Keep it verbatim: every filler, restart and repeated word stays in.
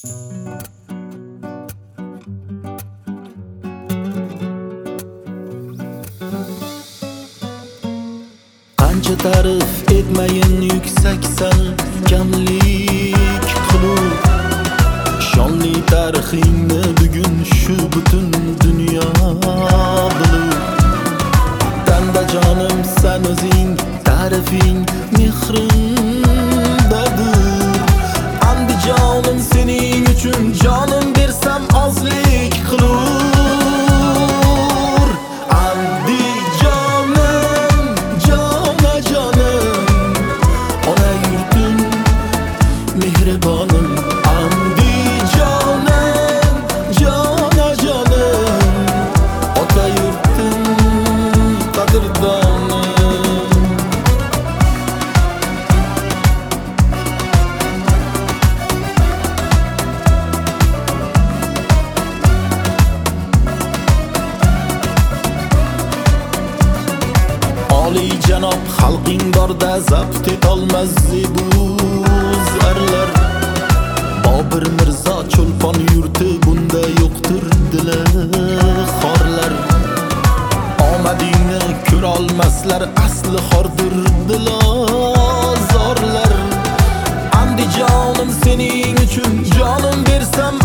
Qancha ta'rif etmayin yuksaksan kamlik qilib, shonli tarixingni bugun shu butun dunyo bilib. Tanda jonim sen o'zing, ta'rifing mehrimdadir. Andijonim sening uchun jonim bersam ozlik qilur. Andijonim jona jonim, ona yurtim mehribonim. Andijonim jona jonim, ota yurtim qadrdonim. Oliy janob xalqing borda zabt etolmas zebu zarlar. Bobur Mirzo Cho'lpon yurti bunda yo'qdir dili xorlar. Omadingni ko'rolmaslar, asli xordir dilozorlar. Andijonim sening uchun jonim bersam